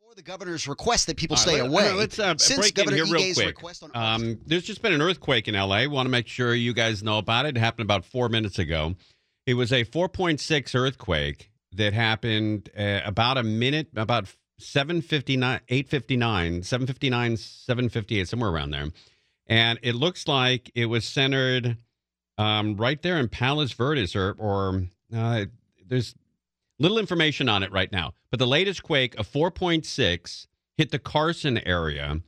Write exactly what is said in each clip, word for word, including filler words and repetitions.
Or the governor's request that people All stay right, let- away. Let's uh, Since break Governor in here real Ige's quick. request on Um, there's just been an earthquake in L A. Want to make sure you guys know about it. It happened about four minutes ago. It was a four point six earthquake that happened uh, about a minute, about seven fifty-nine, eight fifty-nine, seven fifty-nine, seven fifty-eight, somewhere around there. And it looks like it was centered um, right there in Palos Verdes, or, or uh, there's little information on it right now. But the latest quake, a four point six, hit the Carson area,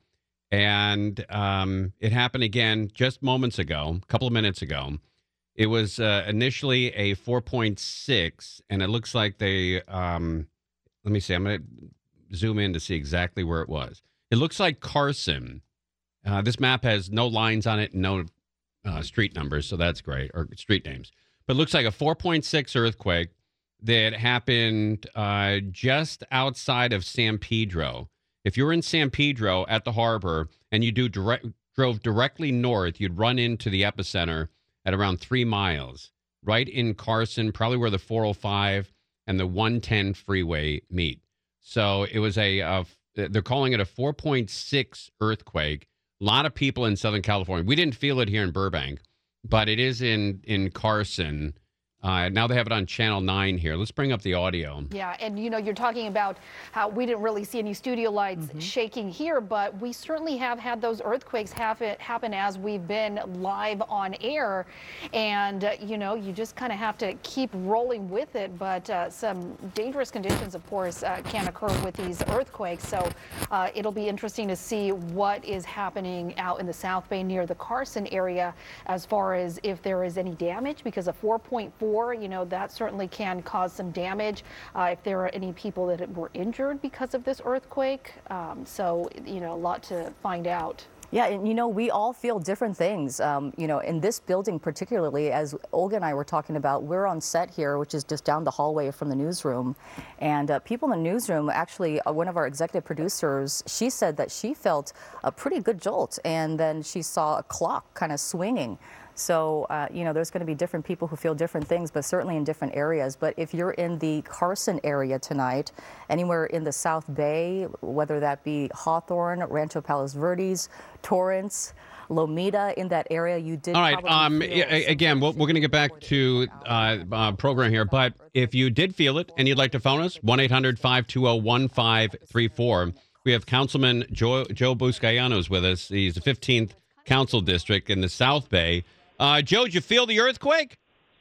and um, it happened again just moments ago, a couple of minutes ago. It was uh, initially a four point six, and it looks like they, um, let me see, I'm going to zoom in to see exactly where it was. It looks like Carson. Uh, this map has no lines on it, no uh, street numbers, so that's great, or street names. But it looks like a four point six earthquake that happened uh, just outside of San Pedro. If you're in San Pedro at the harbor and you do direct, drove directly north, you'd run into the epicenter at around three miles, right in Carson, probably where the four oh five and the one ten freeway meet. So it was a, uh, they're calling it a four point six earthquake. A lot of people in Southern California. We didn't feel it here in Burbank, but it is in, in Carson. Uh, now they have it on Channel nine here. Let's bring up the audio. Yeah, and you know, you're talking about how we didn't really see any studio lights mm-hmm. shaking here, but we certainly have had those earthquakes happen, happen as we've been live on air. And, uh, you know, you just kind of have to keep rolling with it. But uh, some dangerous conditions, of course, uh, can occur with these earthquakes. So uh, it'll be interesting to see what is happening out in the South Bay near the Carson area as far as if there is any damage, because a four point four, you know, that certainly can cause some damage uh, if there are any people that were injured because of this earthquake. Um, so, you know, a lot to find out. Yeah, and you know, we all feel different things. Um, you know, in this building particularly, as Olga and I were talking about, we're on set here, which is just down the hallway from the newsroom. And uh, people in the newsroom, actually, uh, one of our executive producers, she said that she felt a pretty good jolt, and then she saw a clock kind of swinging. So, uh, you know, there's going to be different people who feel different things, but certainly in different areas. But if you're in the Carson area tonight, anywhere in the South Bay, whether that be Hawthorne, Rancho Palos Verdes, Torrance, Lomita, in that area, you did. All right. Um, again, we're, we're going to get back to uh, uh, program here. But if you did feel it and you'd like to phone us, one eight hundred, five two zero, one five three four. We have Councilman Joe, Joe Buscagliano with us. He's the fifteenth Council District in the South Bay. Uh, Joe, did you feel the earthquake?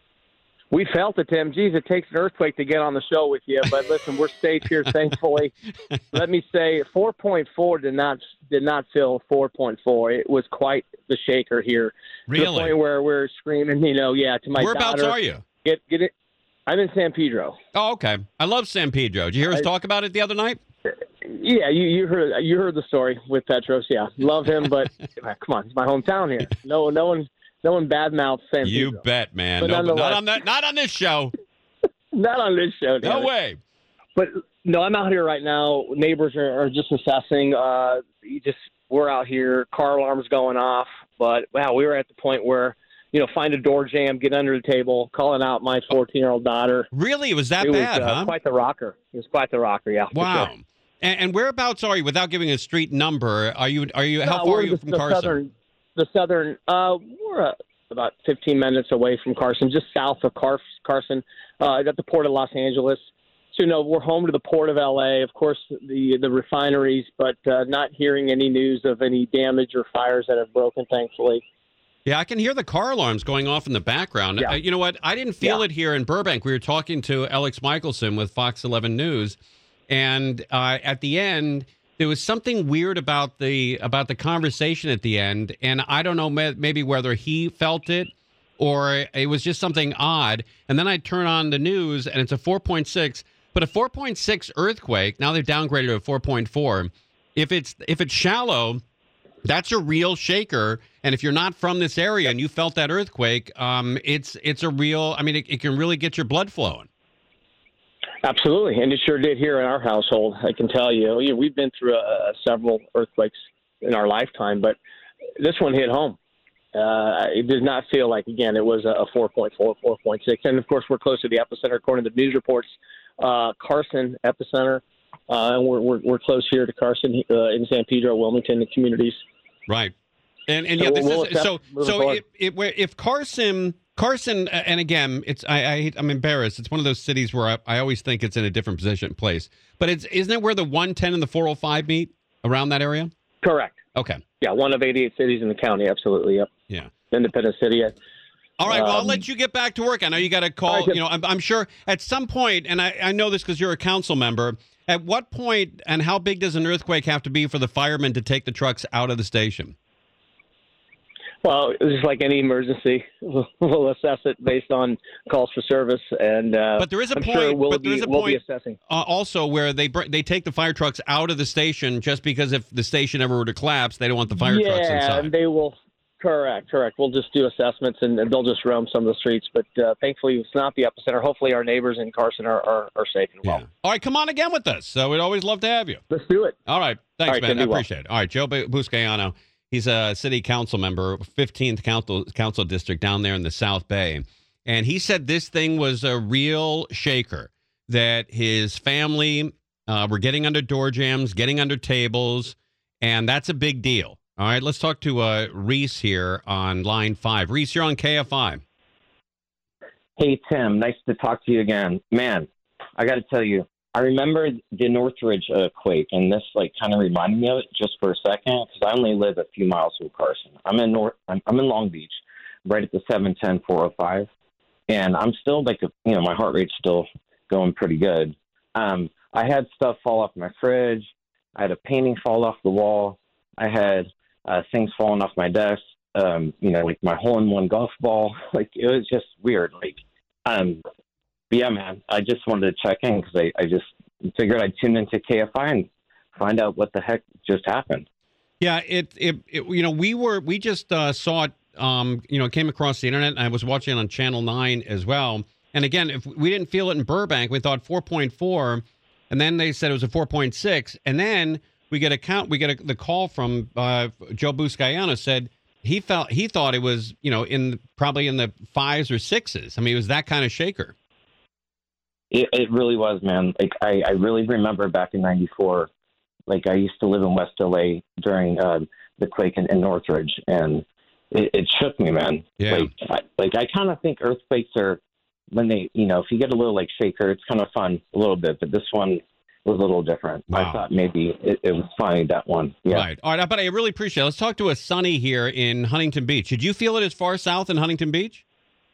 We felt it, Tim. Geez, it takes an earthquake to get on the show with you. But listen, we're safe here, thankfully. Let me say, four point four did not did not feel four point four. It was quite the shaker here. Really? To the point where we're screaming, you know, yeah, to my Whereabouts daughter. are you? Get get it. I'm in San Pedro. Oh, okay. I love San Pedro. Did you hear us I, talk about it the other night? Yeah, you, you heard you heard the story with Petros. Yeah, love him, but come on, it's my hometown here. No, no one. No one badmouths San Pedro. You bet, man. No, not on that. Not on this show. Not on this show. No way. But no, I'm out here right now. Neighbors are, are just assessing. Uh, you just we're out here. Car alarms going off. But wow, we were at the point where you know, find a door jam, get under the table, calling out my fourteen-year-old daughter. Really, it was that it bad? was, uh, huh? Quite the rocker. It was quite the rocker. Yeah. Wow. Sure. And, and whereabouts are you? Without giving a street number, are you? Are you? How no, far are you the, from the Carson? Southern, the southern. Uh, we're uh, about fifteen minutes away from Carson, just south of Car- Carson, uh, at the port of Los Angeles. So, you know, we're home to the port of L A, of course, the the refineries, but uh, not hearing any news of any damage or fires that have broken, thankfully. Yeah, I can hear the car alarms going off in the background. Yeah. Uh, you know what? I didn't feel yeah. it here in Burbank. We were talking to Alex Michelson with Fox eleven News, and uh, at the end, there was something weird about the about the conversation at the end, and I don't know maybe whether he felt it or it was just something odd. And then I turn on the news, and it's a four point six, but a four point six earthquake. Now they've downgraded to a four point four. If it's if it's shallow, that's a real shaker. And if you're not from this area and you felt that earthquake, um, it's it's a real. I mean, it, it can really get your blood flowing. Absolutely, and it sure did here in our household. I can tell you, you know, we've been through uh, several earthquakes in our lifetime, but this one hit home. Uh, it did not feel like, again, it was a four point four, four point six. And, of course, we're close to the epicenter. According to the news reports, uh, Carson epicenter, uh, and we're, we're we're close here to Carson, uh, in San Pedro, Wilmington, the communities. Right. And and So yeah, this we'll is so moving so forward. if, if if Carson Carson uh, and again, it's I, I I'm embarrassed. It's one of those cities where I, I always think it's in a different position place. But it's isn't it where the one ten and the four oh five meet, around that area? Correct. Okay. Yeah, one of eighty-eight cities in the county. Absolutely. Yep. Yeah. Independent city. All right. Well, I'll Um, let you get back to work. I know you got to call. all right, You know, I'm, I'm sure at some point, and I, I know this because you're a council member. At what point and how big does an earthquake have to be for the firemen to take the trucks out of the station? Well, just like any emergency, we'll, we'll assess it based on calls for service, and uh, But there is a I'm point. Sure we'll but there be, is a we'll be point assessing. uh, also where they br- they take the fire trucks out of the station just because if the station ever were to collapse, they don't want the fire yeah, trucks and inside. they will. Correct, correct. We'll just do assessments, and, and they'll just roam some of the streets. But uh, thankfully, it's not the epicenter. Hopefully, our neighbors in Carson are, are, are safe and well. Yeah. All right, come on again with us. So we'd always love to have you. Let's do it. All right, thanks, All right, man. Tim, I be well. appreciate it. All right, Joe Bu- Buscagliano. He's a city council member, fifteenth council council district down there in the South Bay, and he said this thing was a real shaker. That his family uh, were getting under door jams, getting under tables, and that's a big deal. All right, let's talk to uh, Reese here on line five. Reese, you're on K F I. Hey, Tim. Nice to talk to you again. Man, I got to tell you, I remember the Northridge uh, quake, and this like kind of reminded me of it just for a second because I only live a few miles from Carson. I'm in North. I'm, I'm in Long Beach, right at the seven ten four oh five, and I'm still like, a, you know, my heart rate's still going pretty good. Um, I had stuff fall off my fridge. I had a painting fall off the wall. I had uh, things falling off my desk. Um, you know, like my hole-in-one golf ball. Like it was just weird. Like, um. But yeah, man, I just wanted to check in because I, I just figured I'd tune into K F I and find out what the heck just happened. Yeah, it, it, it you know, we were, we just uh, saw it, um, you know, it came across the internet. And I was watching it on Channel nine as well. And again, if we didn't feel it in Burbank, we thought four point four, and then they said it was a four point six. And then we get a count, we get a, the call from uh, Joe Buscagliano said he felt, he thought it was, you know, in probably in the fives or sixes. I mean, it was that kind of shaker. It, it really was, man. Like I, I really remember back in ninety-four, like I used to live in West L A during uh, the quake in, in Northridge, and it, it shook me, man. Yeah. Like, I, like I kind of think earthquakes are when they, you know, if you get a little like shaker, it's kind of fun a little bit, but this one was a little different. Wow. I thought maybe it, it was funny, that one. Yeah. Right. All right. But I really appreciate it. Let's talk to a Sunny here in Huntington Beach. Did you feel it as far south in Huntington Beach?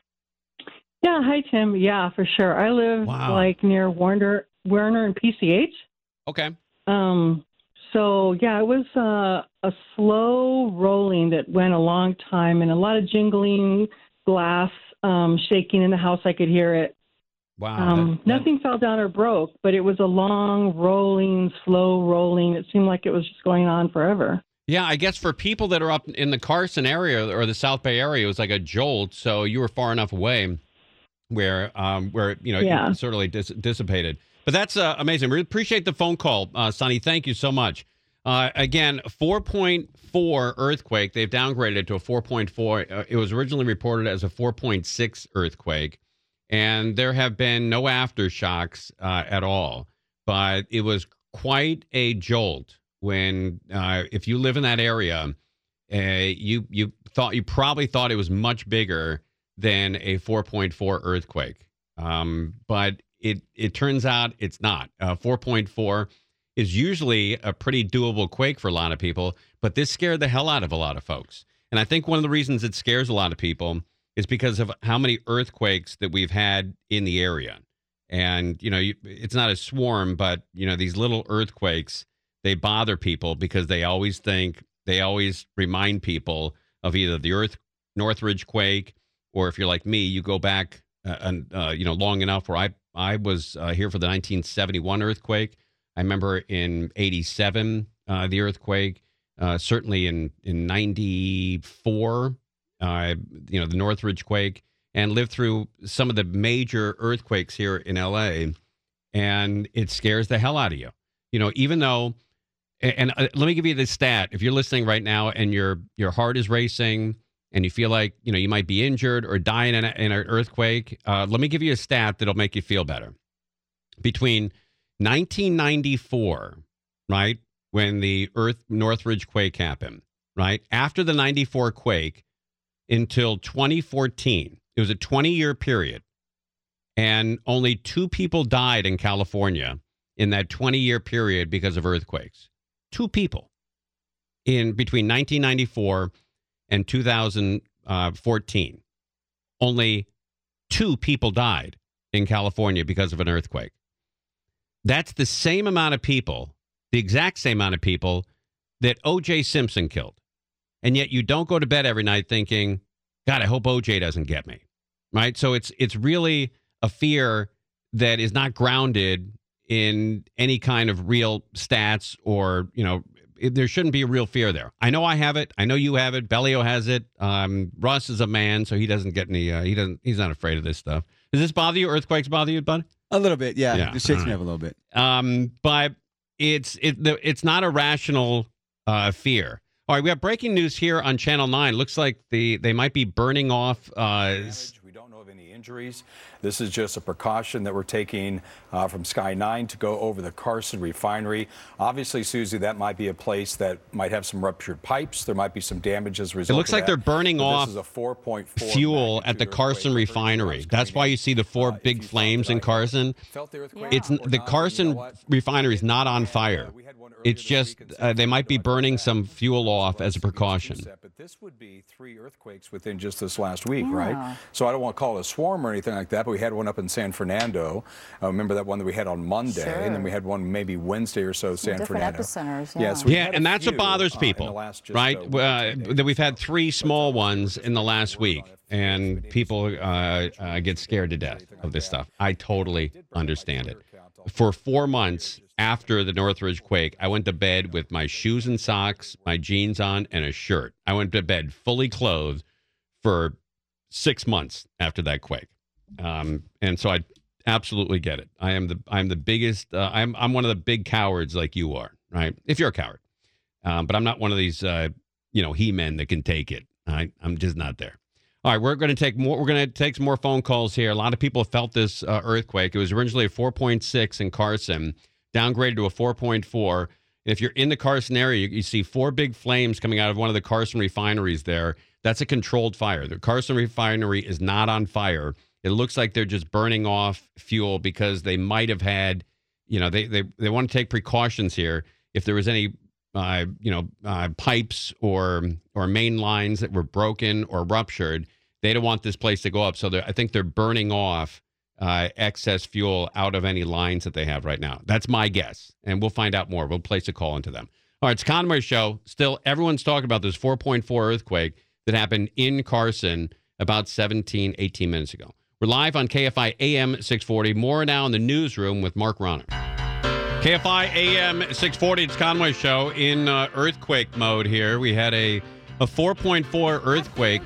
Yeah, hi Tim. Yeah, for sure. I live Wow. like near Warner, Werner and P C H. Okay. Um, so yeah, it was uh, a slow rolling that went a long time, and a lot of jingling, glass um, shaking in the house. I could hear it. Wow. Um, that- that- nothing fell down or broke, but it was a long rolling, slow rolling. It seemed like it was just going on forever. Yeah, I guess for people that are up in the Carson area or the South Bay area, it was like a jolt. So you were far enough away where, um, where you know, Yeah. it sort of like dis- dissipated. But that's uh, amazing. We appreciate the phone call, uh, Sonny. Thank you so much. Uh, again, four point four earthquake. They've downgraded it to a four point four. Uh, it was originally reported as a four point six earthquake, and there have been no aftershocks uh, at all. But it was quite a jolt when, uh, if you live in that area, uh, you you thought you probably thought it was much bigger than a four point four earthquake. Um, but it it turns out it's not. Uh, four point four is usually a pretty doable quake for a lot of people, but this scared the hell out of a lot of folks. And I think one of the reasons it scares a lot of people is because of how many earthquakes that we've had in the area. And, you know, you, it's not a swarm, but, you know, these little earthquakes, they bother people because they always think, they always remind people of either the Earth Northridge quake, or if you're like me, you go back, uh, and uh, you know, long enough where I, I was uh, here for the nineteen seventy-one earthquake. I remember in eighty-seven, uh, the earthquake, uh, certainly in, in ninety-four, uh, you know, the Northridge quake, and lived through some of the major earthquakes here in L A, and it scares the hell out of you. You know, even though, and uh, let me give you this stat. If you're listening right now and your your heart is racing and you feel like, you know, you might be injured or dying in, a, in an earthquake, uh, let me give you a stat that'll make you feel better. Between nineteen ninety-four, right, when the Earth Northridge quake happened, right? After the ninety-four quake until twenty fourteen, it was a twenty-year period, and only two people died in California in that twenty-year period because of earthquakes. Two people in between nineteen ninety-four and two thousand fourteen. Only two people died in California because of an earthquake. That's the same amount of people, the exact same amount of people that O J Simpson killed. And yet you don't go to bed every night thinking, God, I hope O J doesn't get me. Right? So it's it's really a fear that is not grounded in any kind of real stats or, you know, it, there shouldn't be a real fear there. I know I have it. I know you have it. Bellio has it. Um, Russ is a man, so he doesn't get any, uh, he doesn't, he's not afraid of this stuff. Does this bother you? Earthquakes bother you, bud? A little bit, yeah. Yeah. It shakes All me right. up a little bit. Um, but it's it the, it's not a rational uh, fear. All right, we have breaking news here on Channel nine. Looks like the they might be burning off. Uh, we don't know of any injuries. This is just a precaution that we're taking uh, from Sky nine to go over the Carson refinery. Obviously, Susie, that might be a place that might have some ruptured pipes. There might be some damage as a result. It looks of like that. they're burning But off this is a four point four fuel at the magnitude Carson earthquake. refinery. That's why you see the four Uh, if big you felt flames that in I Carson. felt the earthquake It's or the not, you know Carson what? refinery is not on fire. We had one earlier It's this just week in uh, they might be San Francisco. burning some fuel off as a precaution. But this would be three earthquakes within just this last week, right? So I don't want to call it a swarm or anything like that, but we had one up in San Fernando. Uh, remember that one that we had on Monday, Sure. and then we had one maybe Wednesday or so, San different Fernando. epicenters, yeah. Yes, we Yeah, had and a that's what few, bothers uh, in the people, last just, right? uh, one or Uh, two days. that we've had three small ones in the last week, and people uh, uh, get scared to death of this stuff. I totally understand it. For four months after the Northridge quake, I went to bed with my shoes and socks, my jeans on, and a shirt. I went to bed fully clothed for six months after that quake, um, and so I absolutely get it. I am the I'm the biggest. Uh, I'm I'm one of the big cowards like you are, right? If you're a coward, um, but I'm not one of these uh, you know he-men that can take it. I, I'm just not there. All right, we're going to take more. We're going to take some more phone calls here. A lot of people felt this uh, earthquake. It was originally a four point six in Carson, downgraded to a four point four. If you're in the Carson area, you, you see four big flames coming out of one of the Carson refineries there. That's a controlled fire. The Carson refinery is not on fire. It looks like they're just burning off fuel because they might have had, you know, they they, they want to take precautions here. If there was any, uh, you know, uh, pipes or or main lines that were broken or ruptured, they don't want this place to go up. So I think they're burning off uh, excess fuel out of any lines that they have right now. That's my guess. And we'll find out more. We'll place a call into them. All right, it's Conway Show. Still, everyone's talking about this four point four earthquake that happened in Carson about seventeen, eighteen minutes ago. We're live on K F I A M six forty. More now in the newsroom with Mark Ronner. K F I A M six forty, it's Conway Show in uh, earthquake mode here. We had a, a four point four earthquake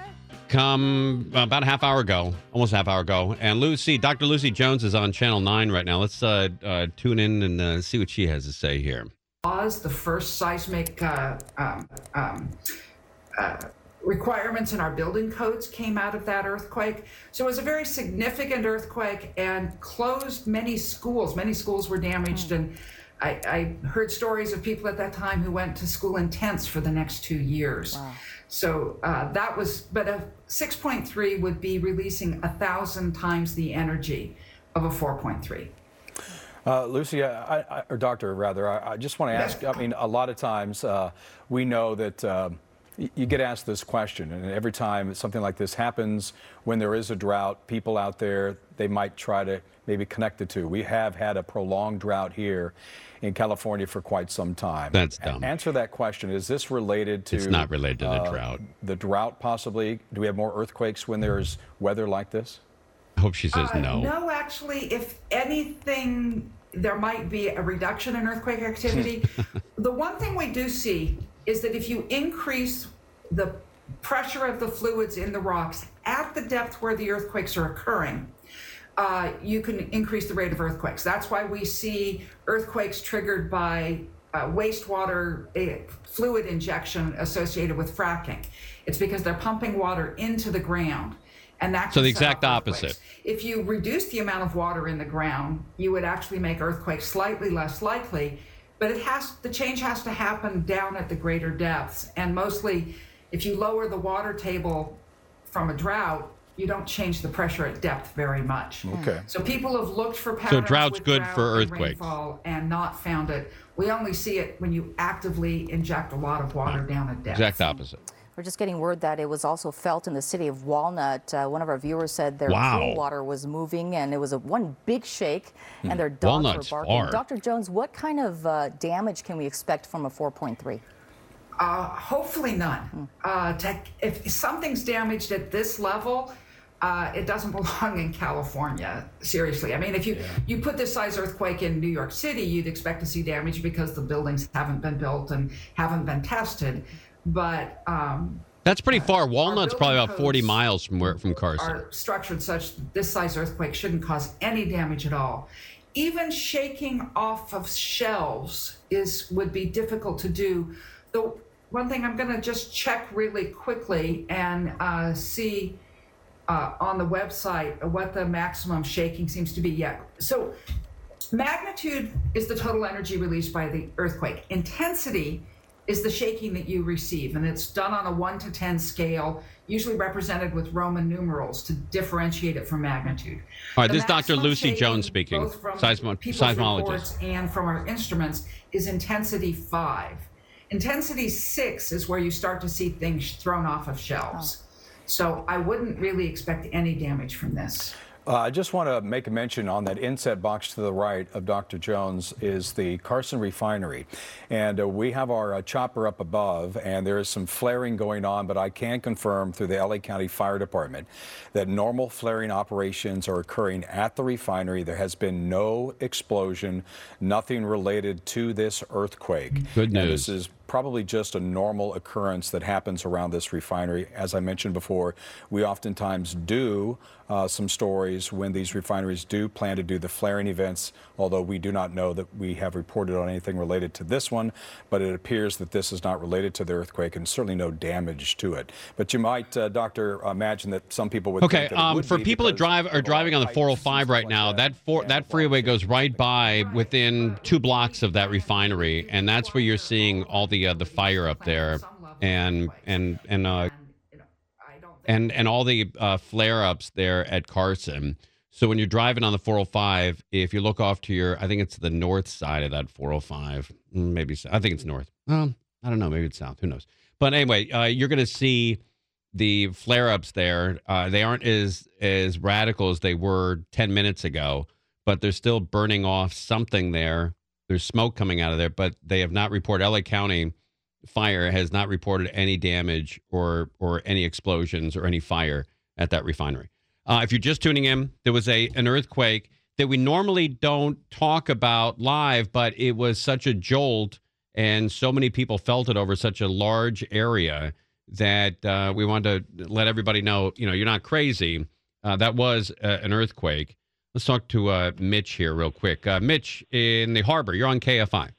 come about a half hour ago, almost a half hour ago. And Lucy, Doctor Lucy Jones is on Channel nine right now. Let's uh, uh, tune in and uh, see what she has to say here. Was the first seismic uh, um, um, uh, requirements in our building codes came out of that earthquake. So it was a very significant earthquake and closed many schools. Many schools were damaged, mm. and I, I heard stories of people at that time who went to school in tents for the next two years. Wow. So uh, that was, but a six point three would be releasing a thousand times the energy of a four point three. Uh, Lucy, I, I, or Doctor, rather, I, I just want to ask, I mean, a lot of times uh, we know that uh, y- you get asked this question, and every time something like this happens, when there is a drought, people out there, they might try to maybe connect the two. We have had a prolonged drought here in California for quite some time. That's dumb. A- answer that question. Is this related to... It's not related to the uh, drought. The drought, possibly? Do we have more earthquakes when there's weather like this? I hope she says uh, no. No, actually, if anything, there might be a reduction in earthquake activity. The one thing we do see is that if you increase the pressure of the fluids in the rocks at the depth where the earthquakes are occurring, uh, you can increase the rate of earthquakes. That's why we see earthquakes triggered by uh, wastewater uh, fluid injection associated with fracking. It's because they're pumping water into the ground. And that So can the set exact off earthquakes. opposite. If you reduce the amount of water in the ground, you would actually make earthquakes slightly less likely, but it has the change has to happen down at the greater depths. And mostly, if you lower the water table from a drought, you don't change the pressure at depth very much. Okay. So people have looked for patterns drought's with good drought for and earthquakes. rainfall and not found it. We only see it when you actively inject a lot of water down at depth. Exact opposite. We're just getting word that it was also felt in the city of Walnut. Uh, one of our viewers said their Wow. pool water was moving, and it was a one big shake, and their dogs Walnut's were barking. far. Doctor Jones, what kind of uh, damage can we expect from a four point three? Uh, hopefully none. Uh, to, if something's damaged at this level, uh, it doesn't belong in California. Seriously, I mean, if you yeah. you put this size earthquake in New York City, you'd expect to see damage because the buildings haven't been built and haven't been tested. But um, that's pretty far. Walnut's probably about forty codes miles from where from Carson. Are structured such that this size earthquake shouldn't cause any damage at all. Even shaking off of shelves is would be difficult to do. The one thing I'm going to just check really quickly and uh, see uh, on the website what the maximum shaking seems to be. Yeah. So magnitude is the total energy released by the earthquake. Intensity is the shaking that you receive, and it's done on a one to ten scale, usually represented with Roman numerals to differentiate it from magnitude. All right, The this is Doctor maximum Lucy shaking, Jones speaking, both from seismo- people's seismologist. reports and from our instruments, is intensity five. Intensity six is where you start to see things thrown off of shelves. So I wouldn't really expect any damage from this. Uh, I just want to make a mention on that inset box to the right of Doctor Jones is the Carson Refinery. And uh, we have our uh, chopper up above, and there is some flaring going on, but I can confirm through the L A County Fire Department that normal flaring operations are occurring at the refinery. There has been no explosion, nothing related to this earthquake. Good news. And this is probably just a normal occurrence that happens around this refinery. As I mentioned before, we oftentimes do uh, some stories when these refineries do plan to do the flaring events, although we do not know that we have reported on anything related to this one, but it appears that this is not related to the earthquake and certainly no damage to it. But you might, uh, Doctor, imagine that some people would Okay, think that it um, would for be people that because drive are of driving all on the heights four oh and five stuff right like now, that. that for, And that freeway well, goes right by within two blocks of that refinery, and that's where you're seeing all the uh, the fire up there, and and and uh, and and all the uh, flare-ups there at Carson. So when you're driving on the four oh five, if you look off to your, I think it's the north side of that four oh five, maybe I think it's north. Um, I don't know, maybe it's south. Who knows? But anyway, uh, you're going to see the flare-ups there. Uh, they aren't as as radical as they were ten minutes ago, but they're still burning off something there. There's smoke coming out of there, but they have not reported. L A County Fire has not reported any damage or or any explosions or any fire at that refinery. Uh, if you're just tuning in, there was a an earthquake that we normally don't talk about live, but it was such a jolt, and so many people felt it over such a large area that uh, we wanted to let everybody know, you know, you're not crazy. Uh, that was uh, an earthquake. Let's talk to uh, Mitch here real quick. Uh, Mitch in the harbor, you're on K F I.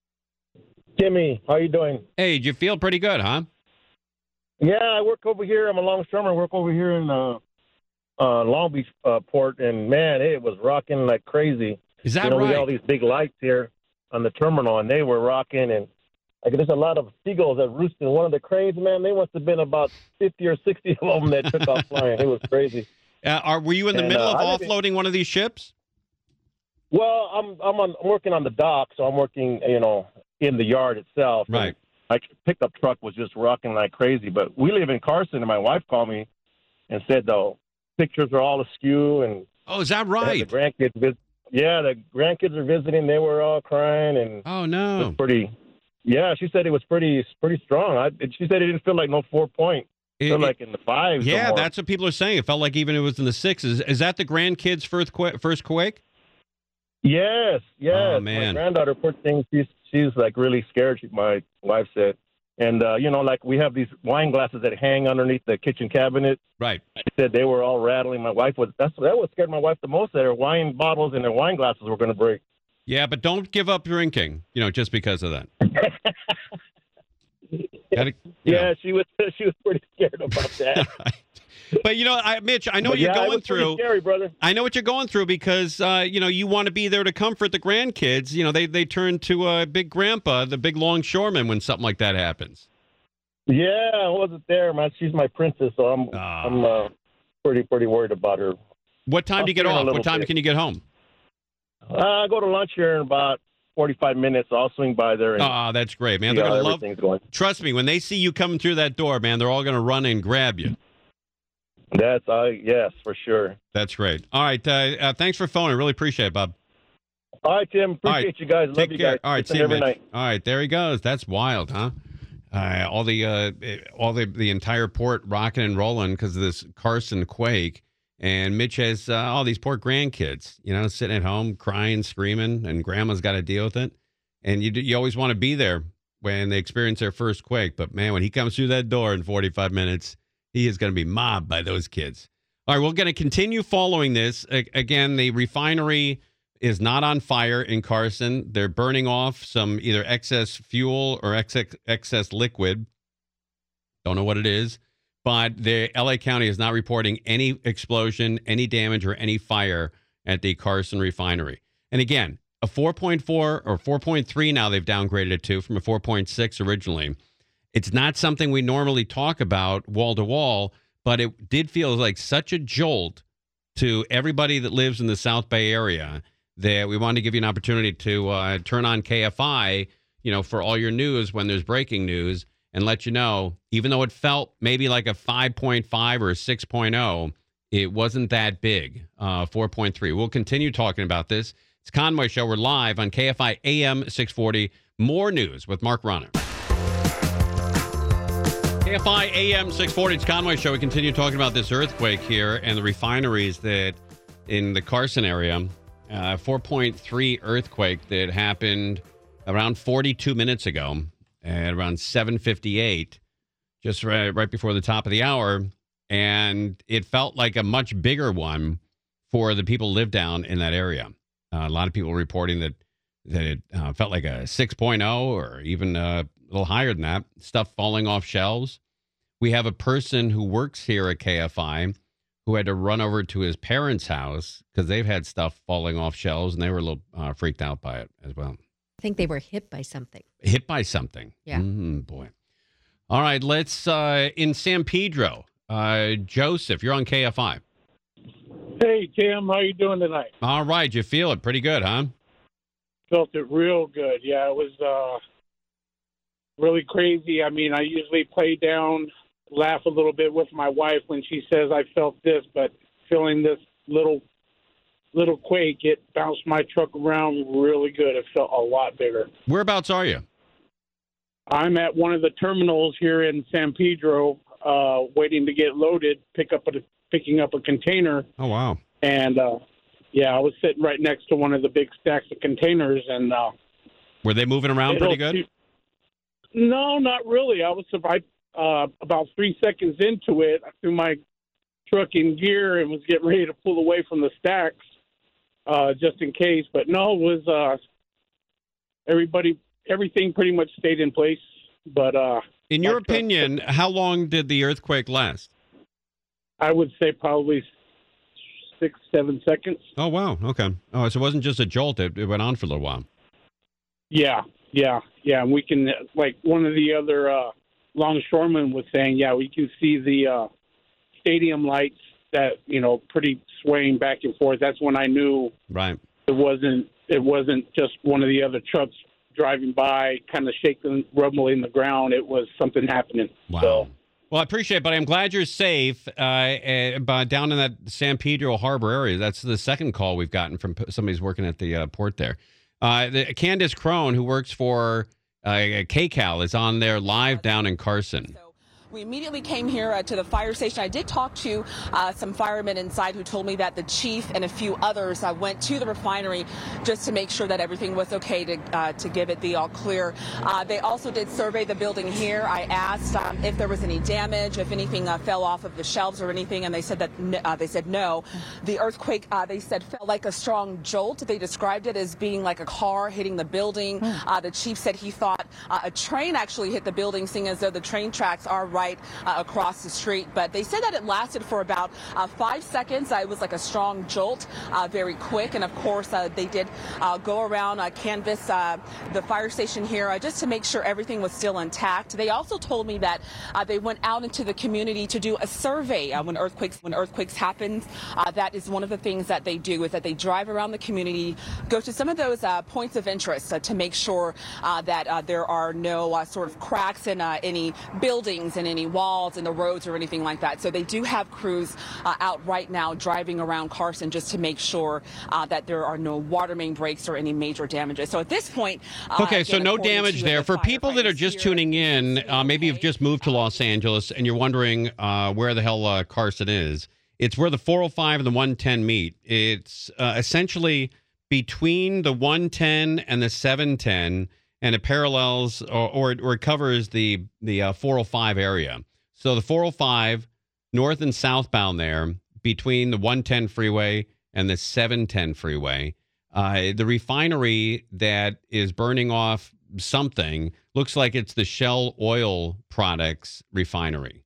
Timmy, how you doing? Hey, did you feel pretty good, huh? Yeah, I work over here. I'm a longshoreman. I work over here in uh, uh, Long Beach uh, port, and man, it was rocking like crazy. Is that you know, right? We got all these big lights here on the terminal, and they were rocking, and like there's a lot of seagulls that roost in one of the cranes. Man, they must have been about fifty or sixty of them that took off flying. It was crazy. Uh, are were you in the And, middle uh, of I offloading one of these ships? Well, I'm I'm on I'm working on the dock, so I'm working, you know, in the yard itself. Right. And my pickup truck was just rocking like crazy. But we live in Carson, and my wife called me and said the pictures are all askew, and Oh, is that they had right? the grandkids vis- yeah, the grandkids are visiting. They were all crying, and Oh it no. was pretty. Yeah, she said it was pretty pretty strong. I, she said it didn't feel like no four point. It It- felt it- like in the fives. or yeah, more. that's what people are saying. It felt like even it was in the sixes. Is that the grandkids' first qu- first quake? Yes, yes. Oh, man. My granddaughter, poor thing, she's she's like really scared. She, my wife said, and uh, you know, like we have these wine glasses that hang underneath the kitchen cabinet. Right. She said they were all rattling. My wife was that's that what scared my wife the most. That her wine bottles and her wine glasses were going to break. Yeah, but don't give up drinking. You know, just because of that. Gotta, you Yeah, know. she was she was pretty scared about that. Right. But, you know, I, Mitch, I know But what you're yeah, it going was pretty through. Scary, brother. I know what you're going through because, uh, you know, you want to be there to comfort the grandkids. You know, they, they turn to uh, Big Grandpa, the big longshoreman, when something like that happens. Yeah, I wasn't there, man. She's my princess, so I'm Oh. I'm uh, pretty pretty worried about her. What time I'll do you get see her in a off? What little time bit. can you get home? Uh, I go to lunch here in about forty-five minutes. I'll swing by there and Oh, that's great, man. see They're how going to love. everything's going. Trust me, when they see you coming through that door, man, they're all going to run and grab you. That's uh, yes, for sure. That's great. All right. Uh, uh, thanks for phoning. Really appreciate it, Bob. All right, Tim. Appreciate All right. you guys. Love Take you care. guys. All right. Listen See you, every Mitch. night. All right. There he goes. That's wild, huh? Uh, all the uh, all the the entire port rocking and rolling because of this Carson quake, and Mitch has uh, all these poor grandkids, you know, sitting at home crying, screaming, and Grandma's got to deal with it. And you you always want to be there when they experience their first quake, but man, when he comes through that door in forty-five minutes, he is going to be mobbed by those kids. All right, we're going to continue following this. A- again, the refinery is not on fire in Carson. They're burning off some either excess fuel or excess, excess liquid. Don't know what it is. But the L A County is not reporting any explosion, any damage, or any fire at the Carson refinery. And again, a four point four or four point three now they've downgraded it to from a four point six originally. It's not something we normally talk about wall to wall, but it did feel like such a jolt to everybody that lives in the South Bay area that we wanted to give you an opportunity to uh, turn on K F I, you know, for all your news when there's breaking news and let you know, even though it felt maybe like a five point five or a six point oh, it wasn't that big, uh, four point three. We'll continue talking about this. It's Conway Show. We're live on K F I A M six forty. More news with Mark Ronner. K F I A M six forty, it's Conway Show. We continue talking about this earthquake here and the refineries that in the Carson area, uh, four point three earthquake that happened around forty-two minutes ago at around seven fifty-eight, just right, right before the top of the hour. And it felt like a much bigger one for the people who live down in that area. Uh, a lot of people reporting that, that it uh, felt like a six point oh or even uh, a little higher than that, stuff falling off shelves. We have a person who works here at K F I who had to run over to his parents' house because they've had stuff falling off shelves, and they were a little uh, freaked out by it as well. I think they were hit by something. Hit by something. Yeah. Mm, boy. All right, let's, uh, in San Pedro, uh, Joseph, you're on K F I. Hey, Tim, how you doing tonight? All right, you feel it pretty good, huh? Felt it real good. Yeah, it was uh, really crazy. I mean, I usually play down, laugh a little bit with my wife when she says I felt this, but feeling this little little quake, it bounced my truck around really good. It felt a lot bigger. Whereabouts are you? I'm at one of the terminals here in San Pedro, uh, waiting to get loaded, pick up a, picking up a container. Oh, wow. And, uh, yeah, I was sitting right next to one of the big stacks of containers. And uh, were they moving around pretty good? No, not really. I was survived, uh, about three seconds into it. I threw my truck in gear and was getting ready to pull away from the stacks uh, just in case. But no, it was uh, everybody, everything pretty much stayed in place. But uh, in your opinion, how long did the earthquake last? I would say probably six, seven seconds. Oh, wow. Okay. Oh, so it wasn't just a jolt. It, it went on for a little while. Yeah, yeah, yeah. And we can, like one of the other uh, longshoremen was saying, yeah, we can see the uh, stadium lights that, you know, pretty swaying back and forth. That's when I knew right. it wasn't, it wasn't just one of the other trucks driving by, kind of shaking, rumbling the ground. It was something happening. Wow. So, well, I appreciate it, but I'm glad you're safe uh, uh, down in that San Pedro Harbor area. That's the second call we've gotten from somebody who's working at the uh, port there. Uh, the, Candace Crone, who works for uh, K C A L, is on there live down in Carson. We immediately came here uh, to the fire station. I did talk to uh, some firemen inside who told me that the chief and a few others uh, went to the refinery just to make sure that everything was okay to uh, to give it the all clear. Uh, they also did survey the building here. I asked um, if there was any damage, if anything uh, fell off of the shelves or anything, and they said that uh, they said no. The earthquake, uh, they said, felt like a strong jolt. They described it as being like a car hitting the building. Uh, the chief said he thought uh, a train actually hit the building, seeing as though the train tracks are right right uh, across the street. But they said that it lasted for about uh, five seconds. Uh, it was like a strong jolt, uh, very quick. And of course, uh, they did uh, go around, uh, canvass uh, the fire station here uh, just to make sure everything was still intact. They also told me that uh, they went out into the community to do a survey uh, when earthquakes when earthquakes happen. Uh, that is one of the things that they do, is that they drive around the community, go to some of those uh, points of interest uh, to make sure uh, that uh, there are no uh, sort of cracks in uh, any buildings and any walls in the roads or anything like that. So they do have crews uh, out right now driving around Carson just to make sure uh, that there are no water main breaks or any major damages. So at this point, uh, okay, so again, no according damage to there. the For people that are just firefighters tuning here, in, uh, maybe you've okay. just moved to Los Angeles and you're wondering uh, where the hell uh, Carson is. It's where the four oh five and the one ten meet. It's uh, essentially between the one ten and the seven ten, and it parallels or, or, or it covers the, the uh, four oh five area. So the four oh five, north and southbound there, between the one ten freeway and the seven ten freeway, uh, the refinery that is burning off something looks like it's the Shell Oil Products refinery.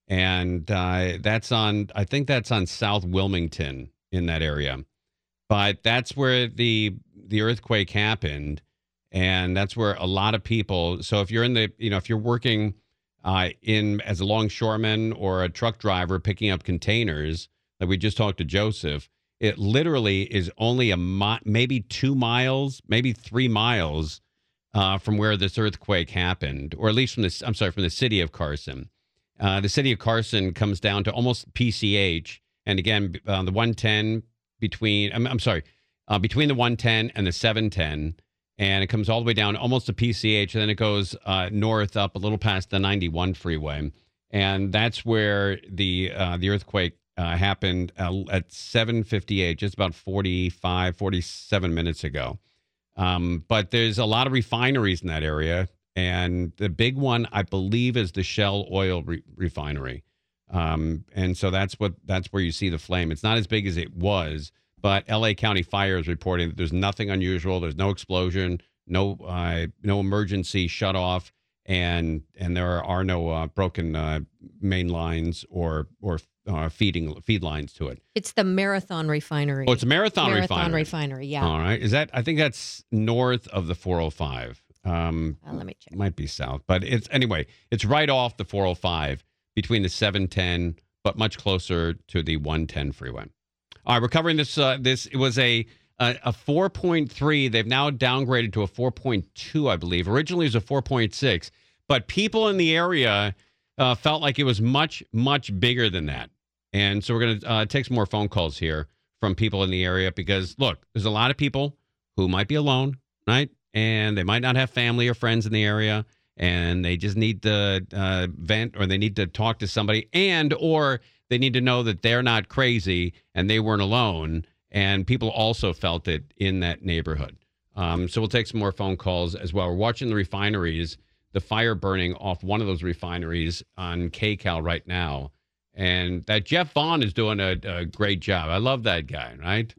And uh, that's on, I think that's on South Wilmington in that area. But that's where the the earthquake happened. And that's where a lot of people, so if you're in the, you know, if you're working uh, in as a longshoreman or a truck driver picking up containers, like we just talked to Joseph, it literally is only a mi- maybe two miles, maybe three miles uh, from where this earthquake happened, or at least from this, I'm sorry, from the city of Carson. Uh, the city of Carson comes down to almost P C H. And again, uh, the one ten between, I'm, I'm sorry, uh, between the one ten and the seven ten. And it comes all the way down almost to P C H. And then it goes uh, north up a little past the ninety-one freeway. And that's where the uh, the earthquake uh, happened uh, at seven fifty-eight, just about forty-five, forty-seven minutes ago. Um, but there's a lot of refineries in that area. And the big one, I believe, is the Shell Oil re- refinery. Um, and so that's what that's where you see the flame. It's not as big as it was, but L A County Fire is reporting that there's nothing unusual. There's no explosion, no uh, no emergency shut off, and and there are no uh, broken uh, main lines or or uh, feeding feed lines to it. It's the Marathon Refinery. Oh, it's a Marathon, Marathon refinery. Refinery, yeah. All right. Is that? I think that's north of the four oh five. Um, Uh, let me check. Might be south, but it's anyway. It's right off the four oh five between the seven ten, but much closer to the one ten freeway. All right, we're covering this. Uh, this it was a a, a four point three. They've now downgraded to a four point two, I believe. Originally, it was a four point six, but people in the area uh, felt like it was much much bigger than that. And so we're going to uh, take some more phone calls here from people in the area because look, there's a lot of people who might be alone, right? And they might not have family or friends in the area, and they just need to uh, vent, or they need to talk to somebody, and or they need to know that they're not crazy and they weren't alone. And people also felt it in that neighborhood. Um, so we'll take some more phone calls as well. We're watching the refineries, the fire burning off one of those refineries on KCAL right now. And that Jeff Vaughn is doing a, a great job. I love that guy, right?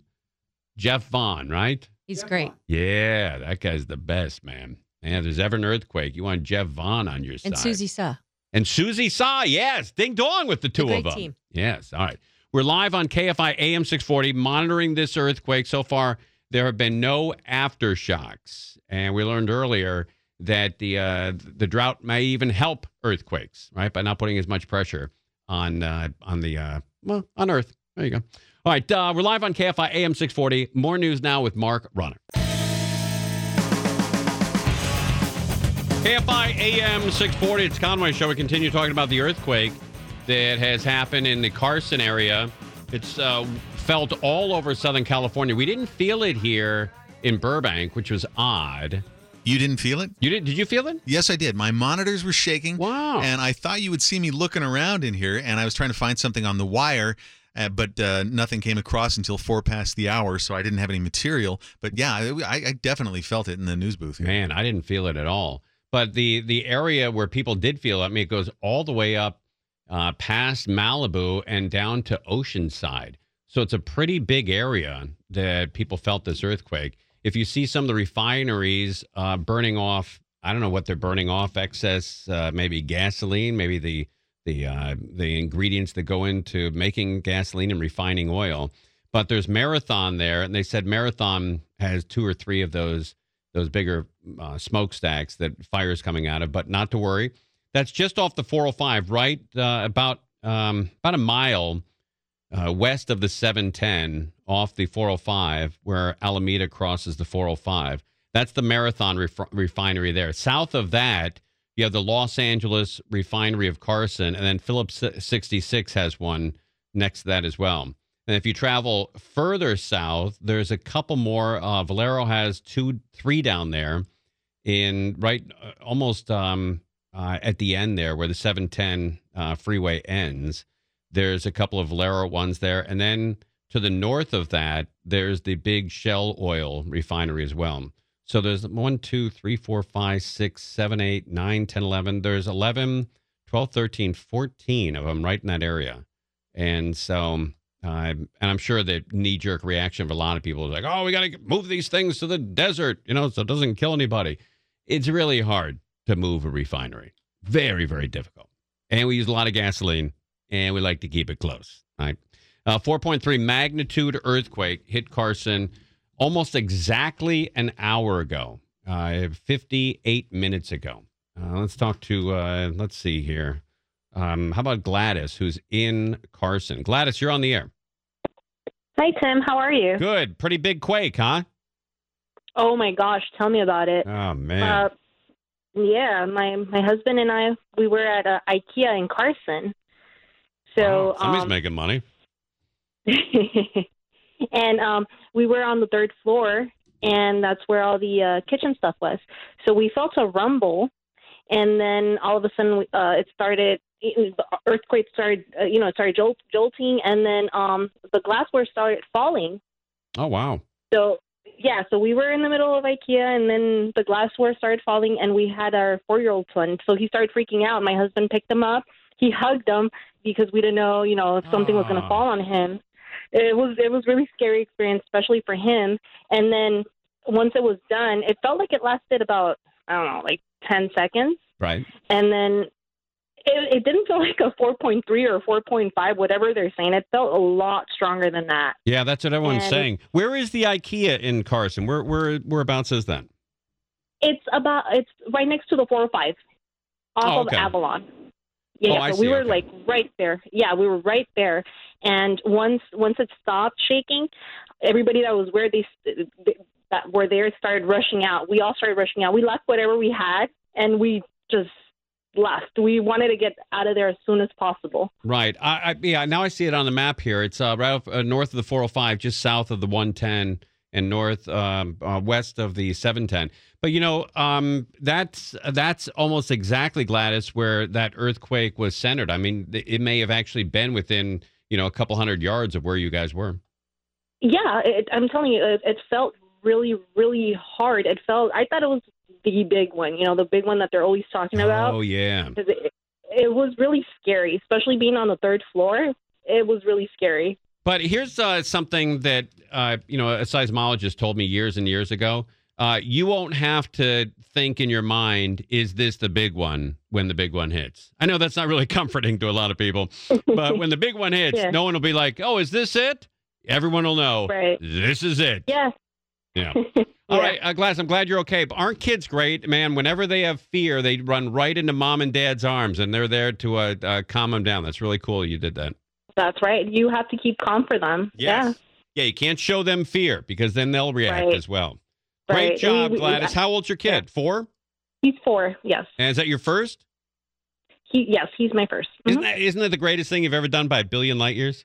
Jeff Vaughn, right? He's great. Yeah, that guy's the best, man. Man, if there's ever an earthquake, you want Jeff Vaughn on your side. And Susie Saw. And Susie Saw, yes. Ding dong with the two great of them. team. Yes, all right. We're live on K F I A M six forty, monitoring this earthquake. So far, there have been no aftershocks. And we learned earlier that the uh, the drought may even help earthquakes, right, by not putting as much pressure on, uh, on the, uh, well, on Earth. There you go. All right, uh, we're live on K F I A M six forty. More news now with Mark Runner. K F I A M six forty, it's Conway Show. We continue talking about the earthquake that has happened in the Carson area. It's uh, felt all over Southern California. We didn't feel it here in Burbank, which was odd. You didn't feel it? You did? Did you feel it? Yes, I did. My monitors were shaking. Wow. And I thought you would see me looking around in here, and I was trying to find something on the wire, uh, but uh, nothing came across until four past the hour, so I didn't have any material. But yeah, I, I definitely felt it in the news booth here. Man, I didn't feel it at all. But the, the area where people did feel it, I mean, it goes all the way up uh, past Malibu and down to Oceanside. So it's a pretty big area that people felt this earthquake. If you see some of the refineries uh, burning off, I don't know what they're burning off, excess, uh, maybe gasoline, maybe the the uh, the ingredients that go into making gasoline and refining oil. But there's Marathon there, and they said Marathon has two or three of those those bigger uh, smokestacks that fire's coming out of. But not to worry, that's just off the four oh five, right uh, about um, about a mile uh, west of the seven ten, off the four oh five, where Alameda crosses the four oh five. That's the Marathon ref- refinery there. South of that, you have the Los Angeles refinery of Carson, and then Phillips sixty-six has one next to that as well. And if you travel further south, there's a couple more. Uh, Valero has two, three down there, in right uh, almost um, uh, at the end there where the seven ten uh, freeway ends. There's a couple of Valero ones there, and then to the north of that, there's the big Shell oil refinery as well. So there's one, two, three, four, five, six, seven, eight, nine, ten, eleven. There's eleven, twelve, thirteen, fourteen of them right in that area. And so, uh, and I'm sure the knee-jerk reaction of a lot of people is like, oh, we got to move these things to the desert, you know, so it doesn't kill anybody. It's really hard to move a refinery. Very, very difficult. And we use a lot of gasoline, and we like to keep it close. Right? Uh, four point three magnitude earthquake hit Carson almost exactly an hour ago, uh, fifty-eight minutes ago. Uh, let's talk to, uh, let's see here. Um, how about Gladys, who's in Carson? Gladys, you're on the air. Hi, Tim. How are you? Good. Pretty big quake, huh? Oh, my gosh. Tell me about it. Oh, man. Uh, yeah, my my husband and I, we were at uh, IKEA in Carson. So Wow. Somebody's um, making money. and um, we were on the third floor, and that's where all the uh, kitchen stuff was. So we felt a rumble, and then all of a sudden uh, it started, the earthquake started, uh, you know, it started jolt, jolting, and then um, the glassware started falling. Oh, wow. So, yeah, so we were in the middle of IKEA, and then the glassware started falling, and we had our four-year-old son. So he started freaking out. My husband picked him up. He hugged him because we didn't know, you know, if something was going to fall on him. It was it was really scary experience, especially for him. And then once it was done, it felt like it lasted about, I don't know, like ten seconds. Right. And then it, it didn't feel like a four point three or four point five, whatever they're saying. It felt a lot stronger than that. Yeah, that's what everyone's And- saying. Where is the IKEA in Carson? Where where whereabouts is that? It's about it's right next to the four oh five off Oh, of okay. Avalon. Yeah, Oh, I so we see, were okay. like right there. Yeah, we were right there. And once once it stopped shaking, everybody that was where they that were there started rushing out. We all started rushing out. We left whatever we had, and we just left. We wanted to get out of there as soon as possible. Right. I, I yeah. Now I see it on the map here. It's uh, right off, uh, north of the four oh five, just south of the one ten, and north um, uh, west of the seven ten. But you know, um, that's that's almost exactly, Gladys, where that earthquake was centered. I mean, it may have actually been within, you know, a couple hundred yards of where you guys were. Yeah, it, I'm telling you, it, it felt really, really hard. It felt. I thought it was the big one. You know, the big one that they're always talking about. Oh yeah. 'Cause It, it was really scary, especially being on the third floor. It was really scary. But here's uh, something that uh, you know a seismologist told me years and years ago. Uh, you won't have to think in your mind, is this the big one when the big one hits? I know that's not really comforting to a lot of people, but when the big one hits, Yeah. no one will be like, oh, is this it? Everyone will know, Right. this is it. Yeah. Yeah. All right, uh, Glass, I'm glad you're okay. But aren't kids great? Man, whenever they have fear, they run right into mom and dad's arms, and they're there to uh, uh, calm them down. That's really cool you did that. That's right. You have to keep calm for them. Yes. Yeah, you can't show them fear because then they'll react Right. as well. Great Right. job, We- we- Gladys. How old's your kid? Four? He's four. Yes. And is that your first? He. Yes. He's my 1st Isn't that, isn't that the greatest thing you've ever done by a billion light years?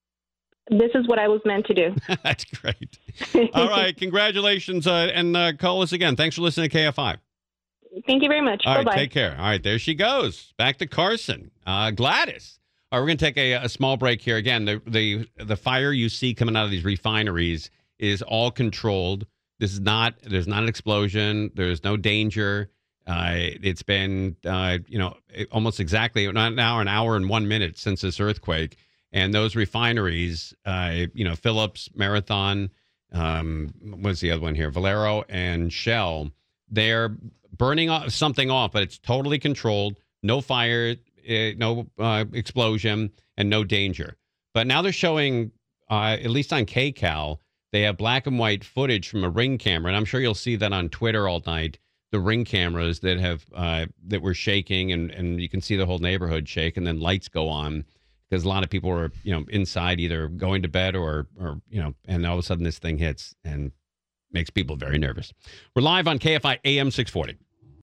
This is what I was meant to do. That's great. All right, congratulations, uh, and uh, call us again. Thanks for listening to K F I. Thank you very much. All right, Bye-bye. take care. All right, there she goes. Back to Carson. Uh, Gladys. All right, we're going to take a, a small break here. Again, the, the the fire you see coming out of these refineries is all controlled. This is not, there's not an explosion. There's no danger. Uh, it's been, uh, you know, almost exactly not an hour, an hour and one minute since this earthquake. And those refineries, uh, you know, Phillips, Marathon, um, what's the other one here? Valero and Shell, they're burning off something off, but it's totally controlled. No fire uh, no uh, explosion, and no danger. But now they're showing, uh, at least on K CAL, they have black and white footage from a Ring camera, and I'm sure you'll see that on Twitter all night. The Ring cameras that have uh, that were shaking, and and you can see the whole neighborhood shake, and then lights go on because a lot of people were, you know, inside either going to bed or or you know, and all of a sudden this thing hits and makes people very nervous. We're live on K F I A M six forty.